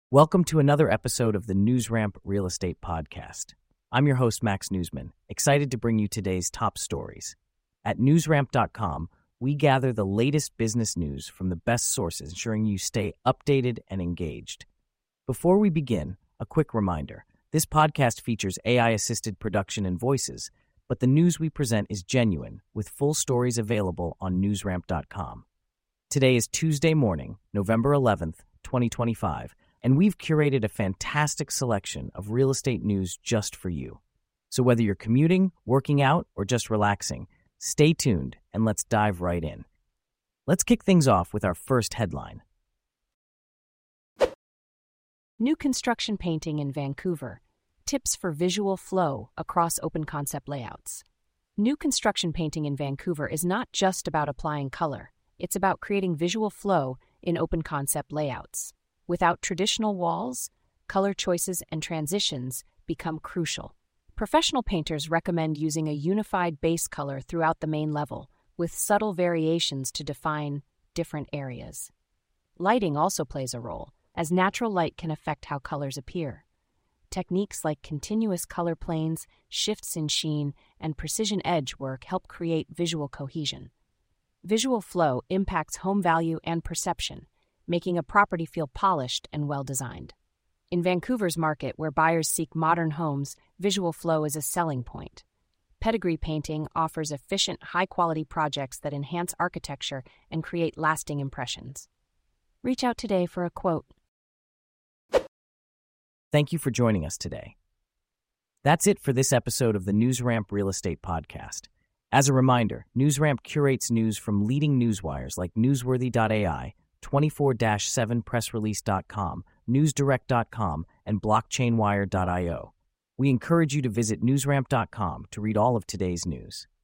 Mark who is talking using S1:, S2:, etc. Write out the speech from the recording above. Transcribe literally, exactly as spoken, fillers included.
S1: Welcome to another episode of the NewsRamp Real Estate Podcast. I'm your host, Max Newsman, excited to bring you today's top stories. At newsramp dot com, we gather the latest business news from the best sources, ensuring you stay updated and engaged. Before we begin, a quick reminder. This podcast features A I-assisted production and voices, but the news we present is genuine, with full stories available on newsramp dot com. Today is Tuesday morning, November eleventh, twenty twenty-five, and we've curated a fantastic selection of real estate news just for you. So whether you're commuting, working out, or just relaxing, stay tuned and let's dive right in. Let's kick things off with our first headline.
S2: New construction painting in Vancouver. Tips for visual flow across open concept layouts. New construction painting in Vancouver is not just about applying color. It's about creating visual flow in open concept layouts. Without traditional walls, color choices and transitions become crucial. Professional painters recommend using a unified base color throughout the main level, with subtle variations to define different areas. Lighting also plays a role, as natural light can affect how colors appear. Techniques like continuous color planes, shifts in sheen, and precision edge work help create visual cohesion. Visual flow impacts home value and perception, making a property feel polished and well-designed. In Vancouver's market, where buyers seek modern homes, visual flow is a selling point. Pedigree Painting offers efficient, high-quality projects that enhance architecture and create lasting impressions. Reach out today for a quote.
S1: Thank you for joining us today. That's it for this episode of the NewsRamp Real Estate Podcast. As a reminder, NewsRamp curates news from leading newswires like newsworthy dot A I, twenty-four seven press release dot com, newsdirect dot com, and blockchain wire dot io. We encourage you to visit newsramp dot com to read all of today's news.